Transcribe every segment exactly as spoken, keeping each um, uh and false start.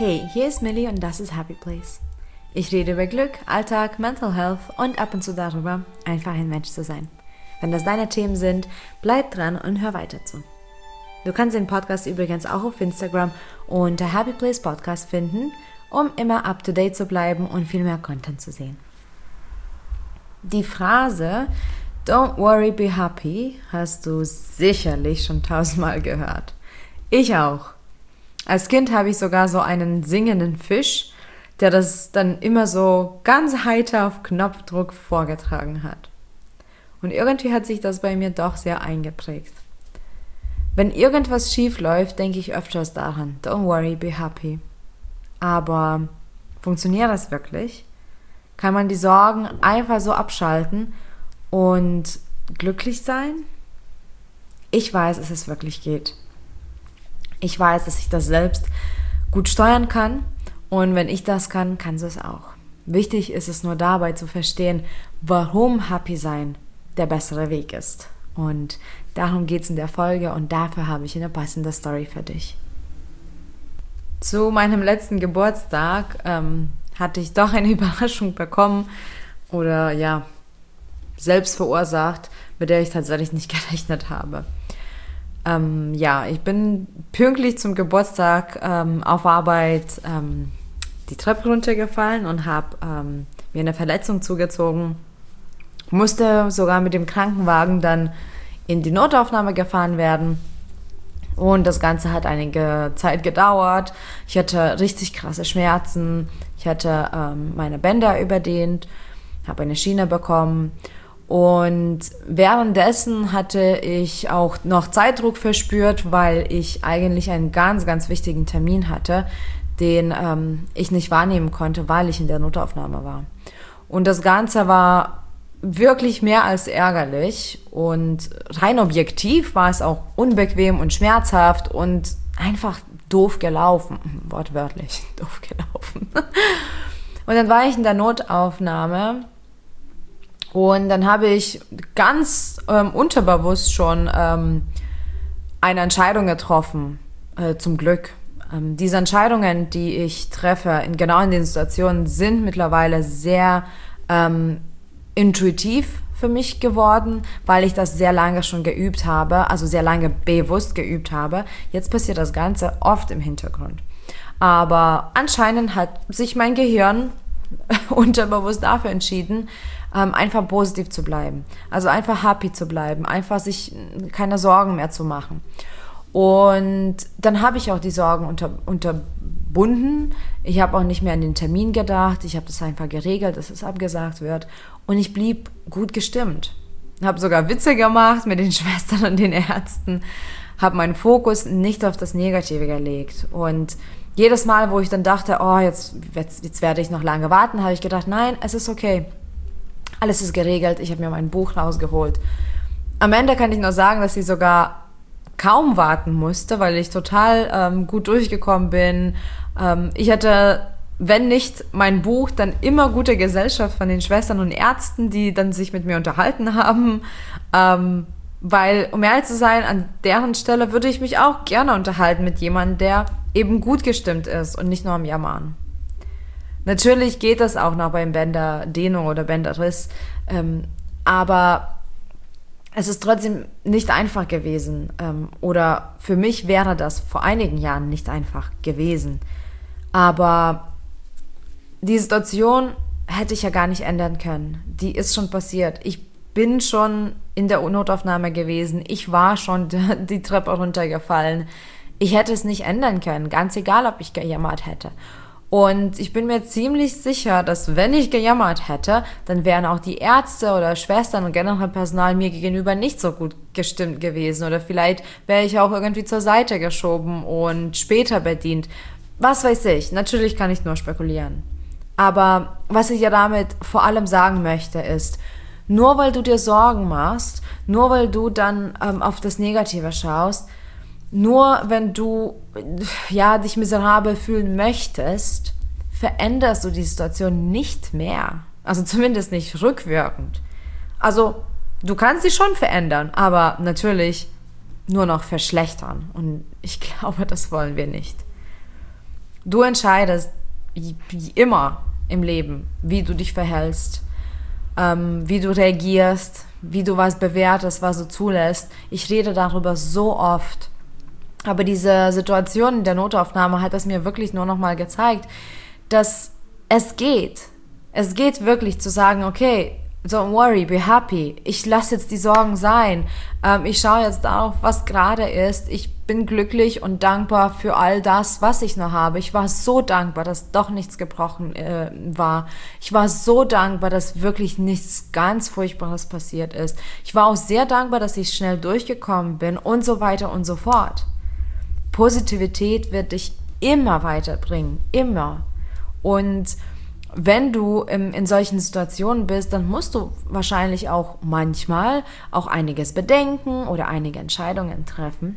Hey, hier ist Millie und das ist Happy Place. Ich rede über Glück, Alltag, Mental Health und ab und zu darüber, einfach ein Mensch zu sein. Wenn das deine Themen sind, bleib dran und hör weiter zu. Du kannst den Podcast übrigens auch auf Instagram unter Happy Place Podcast finden, um immer up to date zu bleiben und viel mehr Content zu sehen. Die Phrase Don't worry, be happy hast du sicherlich schon tausendmal gehört. Ich auch. Als Kind habe ich sogar so einen singenden Fisch, der das dann immer so ganz heiter auf Knopfdruck vorgetragen hat. Und irgendwie hat sich das bei mir doch sehr eingeprägt. Wenn irgendwas schief läuft, denke ich öfters daran, don't worry, be happy. Aber funktioniert das wirklich? Kann man die Sorgen einfach so abschalten und glücklich sein? Ich weiß, dass es wirklich geht. Ich weiß, dass ich das selbst gut steuern kann und wenn ich das kann, kannst du es auch. Wichtig ist es nur dabei zu verstehen, warum Happy sein der bessere Weg ist. Und darum geht es in der Folge und dafür habe ich eine passende Story für dich. Zu meinem letzten Geburtstag ähm, hatte ich doch eine Überraschung bekommen oder ja, selbst verursacht, mit der ich tatsächlich nicht gerechnet habe. Ähm, ja, ich bin pünktlich zum Geburtstag ähm, auf Arbeit ähm, die Treppe runtergefallen und habe ähm, mir eine Verletzung zugezogen. Musste sogar mit dem Krankenwagen dann in die Notaufnahme gefahren werden. Und das Ganze hat einige Zeit gedauert. Ich hatte richtig krasse Schmerzen. Ich hatte ähm, meine Bänder überdehnt, habe eine Schiene bekommen. Und währenddessen hatte ich auch noch Zeitdruck verspürt, weil ich eigentlich einen ganz, ganz wichtigen Termin hatte, den ähm, ich nicht wahrnehmen konnte, weil ich in der Notaufnahme war. Und das Ganze war wirklich mehr als ärgerlich und rein objektiv war es auch unbequem und schmerzhaft und einfach doof gelaufen, wortwörtlich doof gelaufen. Und dann war ich in der Notaufnahme. Und dann habe ich ganz ähm, unterbewusst schon ähm, eine Entscheidung getroffen, äh, zum Glück. Ähm, diese Entscheidungen, die ich treffe, in genau in den Situationen, sind mittlerweile sehr ähm, intuitiv für mich geworden, weil ich das sehr lange schon geübt habe, also sehr lange bewusst geübt habe. Jetzt passiert das Ganze oft im Hintergrund. Aber anscheinend hat sich mein Gehirn unterbewusst dafür entschieden, ähm, einfach positiv zu bleiben. Also einfach happy zu bleiben, einfach sich keine Sorgen mehr zu machen. Und dann habe ich auch die Sorgen unter, unterbunden. Ich habe auch nicht mehr an den Termin gedacht. Ich habe das einfach geregelt, dass es abgesagt wird. Und ich blieb gut gestimmt. Habe sogar Witze gemacht mit den Schwestern und den Ärzten. Habe meinen Fokus nicht auf das Negative gelegt. Und jedes Mal, wo ich dann dachte, oh, jetzt, jetzt, jetzt werde ich noch lange warten, habe ich gedacht, nein, es ist okay. Alles ist geregelt. Ich habe mir mein Buch rausgeholt. Am Ende kann ich nur sagen, dass ich sogar kaum warten musste, weil ich total ähm, gut durchgekommen bin. Ähm, ich hatte, wenn nicht mein Buch, dann immer gute Gesellschaft von den Schwestern und Ärzten, die dann sich mit mir unterhalten haben. Ähm, weil, um ehrlich zu sein, an deren Stelle würde ich mich auch gerne unterhalten mit jemandem, der eben gut gestimmt ist und nicht nur am Jammern. Natürlich geht das auch noch beim Bänderdehnung oder Bänderriss, ähm, aber es ist trotzdem nicht einfach gewesen. Ähm, oder für mich wäre das vor einigen Jahren nicht einfach gewesen. Aber die Situation hätte ich ja gar nicht ändern können. Die ist schon passiert. Ich bin schon in der Notaufnahme gewesen. Ich war schon die Treppe runtergefallen. Ich hätte es nicht ändern können, ganz egal, ob ich gejammert hätte. Und ich bin mir ziemlich sicher, dass wenn ich gejammert hätte, dann wären auch die Ärzte oder Schwestern und generell Personal mir gegenüber nicht so gut gestimmt gewesen. Oder vielleicht wäre ich auch irgendwie zur Seite geschoben und später bedient. Was weiß ich, natürlich kann ich nur spekulieren. Aber was ich ja damit vor allem sagen möchte ist, nur weil du dir Sorgen machst, nur weil du dann ähm, auf das Negative schaust, nur wenn du ja, dich miserabel fühlen möchtest, veränderst du die Situation nicht mehr. Also zumindest nicht rückwirkend. Also du kannst sie schon verändern, aber natürlich nur noch verschlechtern. Und ich glaube, das wollen wir nicht. Du entscheidest wie immer im Leben, wie du dich verhältst, ähm, wie du reagierst, wie du was bewertest, was du zulässt. Ich rede darüber so oft. Aber diese Situation in der Notaufnahme hat es mir wirklich nur noch mal gezeigt, dass es geht. Es geht wirklich zu sagen, okay, don't worry, be happy. Ich lasse jetzt die Sorgen sein. Ähm, ich schaue jetzt darauf, was gerade ist. Ich bin glücklich und dankbar für all das, was ich noch habe. Ich war so dankbar, dass doch nichts gebrochen äh, war. Ich war so dankbar, dass wirklich nichts ganz Furchtbares passiert ist. Ich war auch sehr dankbar, dass ich schnell durchgekommen bin und so weiter und so fort. Positivität wird dich immer weiterbringen. Immer. Und wenn du in, in solchen Situationen bist, dann musst du wahrscheinlich auch manchmal auch einiges bedenken oder einige Entscheidungen treffen.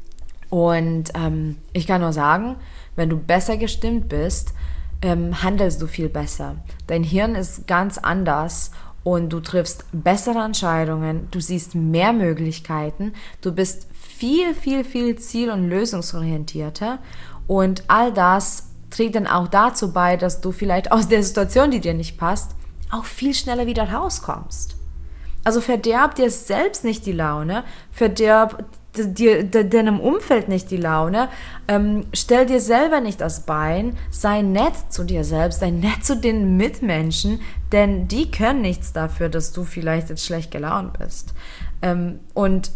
Und ähm, ich kann nur sagen, wenn du besser gestimmt bist, ähm, handelst du viel besser. Dein Hirn ist ganz anders und du triffst bessere Entscheidungen, du siehst mehr Möglichkeiten, du bist viel, viel, viel ziel- und lösungsorientierter und all das trägt dann auch dazu bei, dass du vielleicht aus der Situation, die dir nicht passt, auch viel schneller wieder rauskommst. Also verderb dir selbst nicht die Laune, verderb dir, deinem Umfeld nicht die Laune, ähm, stell dir selber nicht das Bein, sei nett zu dir selbst, sei nett zu den Mitmenschen, denn die können nichts dafür, dass du vielleicht jetzt schlecht gelaunt bist. Ähm, und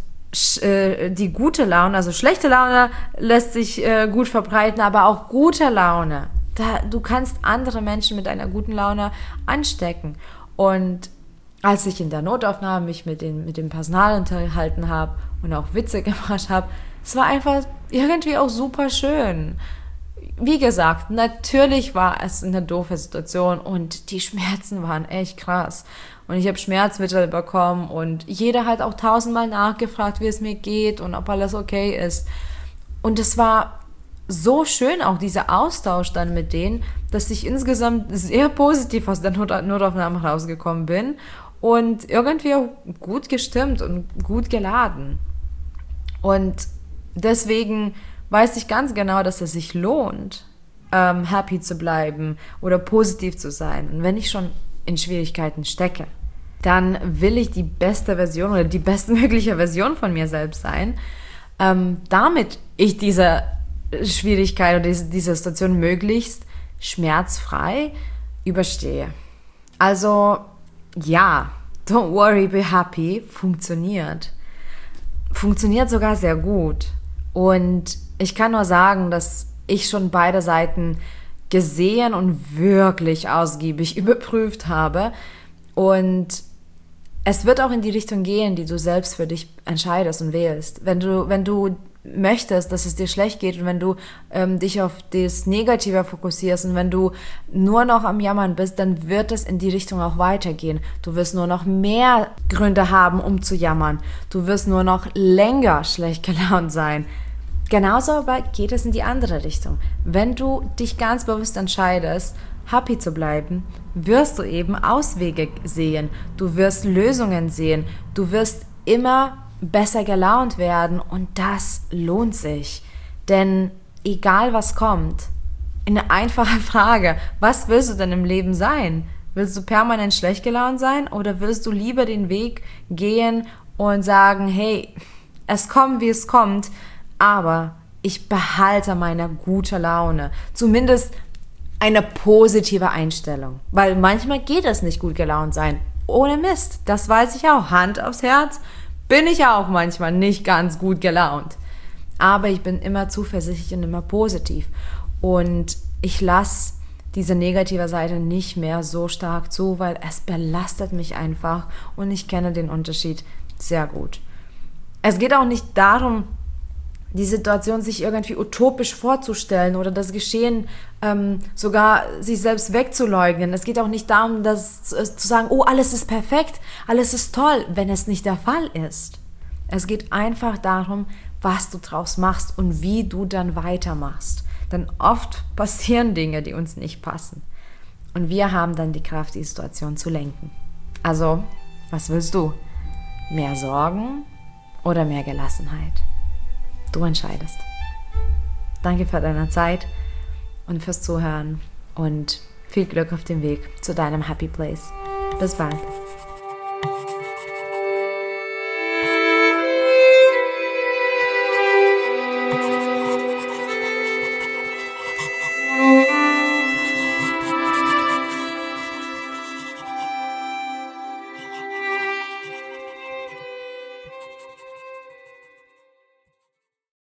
die gute Laune, also schlechte Laune lässt sich äh, gut verbreiten, aber auch gute Laune. Da, du kannst andere Menschen mit einer guten Laune anstecken. Und als ich in der Notaufnahme mich mit, den, mit dem Personal unterhalten habe und auch Witze gemacht habe, es war einfach irgendwie auch super schön. Wie gesagt, natürlich war es eine doofe Situation und die Schmerzen waren echt krass. Und ich habe Schmerzmittel bekommen und jeder hat auch tausendmal nachgefragt, wie es mir geht und ob alles okay ist. Und es war so schön, auch dieser Austausch dann mit denen, dass ich insgesamt sehr positiv aus der Not- Notaufnahme rausgekommen bin und irgendwie auch gut gestimmt und gut geladen. Und deswegen weiß ich ganz genau, dass es sich lohnt, ähm, happy zu bleiben oder positiv zu sein. Und wenn ich schon in Schwierigkeiten stecke, dann will ich die beste Version oder die bestmögliche Version von mir selbst sein, ähm, damit ich diese Schwierigkeit oder diese, diese Situation möglichst schmerzfrei überstehe. Also ja, don't worry, be happy funktioniert. Funktioniert sogar sehr gut. Und ich kann nur sagen, dass ich schon beide Seiten gesehen und wirklich ausgiebig überprüft habe. Und es wird auch in die Richtung gehen, die du selbst für dich entscheidest und wählst. Wenn du, wenn du möchtest, dass es dir schlecht geht und wenn du ähm, dich auf das Negative fokussierst und wenn du nur noch am Jammern bist, dann wird es in die Richtung auch weitergehen. Du wirst nur noch mehr Gründe haben, um zu jammern. Du wirst nur noch länger schlecht gelaunt sein. Genauso aber geht es in die andere Richtung. Wenn du dich ganz bewusst entscheidest, happy zu bleiben, wirst du eben Auswege sehen. Du wirst Lösungen sehen. Du wirst immer besser gelaunt werden und das lohnt sich. Denn egal was kommt, eine einfache Frage, was willst du denn im Leben sein? Willst du permanent schlecht gelaunt sein oder willst du lieber den Weg gehen und sagen, hey, es kommt, wie es kommt, aber ich behalte meine gute Laune. Zumindest eine positive Einstellung. Weil manchmal geht es nicht gut gelaunt sein. Ohne Mist. Das weiß ich auch. Hand aufs Herz. Bin ich auch manchmal nicht ganz gut gelaunt. Aber ich bin immer zuversichtlich und immer positiv. Und ich lasse diese negative Seite nicht mehr so stark zu, weil es belastet mich einfach und ich kenne den Unterschied sehr gut. Es geht auch nicht darum, die Situation sich irgendwie utopisch vorzustellen oder das Geschehen ähm, sogar sich selbst wegzuleugnen. Es geht auch nicht darum, dass, äh, zu sagen, oh, alles ist perfekt, alles ist toll, wenn es nicht der Fall ist. Es geht einfach darum, was du draus machst und wie du dann weitermachst. Denn oft passieren Dinge, die uns nicht passen. Und wir haben dann die Kraft, die Situation zu lenken. Also, was willst du? Mehr Sorgen oder mehr Gelassenheit? Du entscheidest. Danke für deine Zeit und fürs Zuhören und viel Glück auf dem Weg zu deinem Happy Place. Bis bald.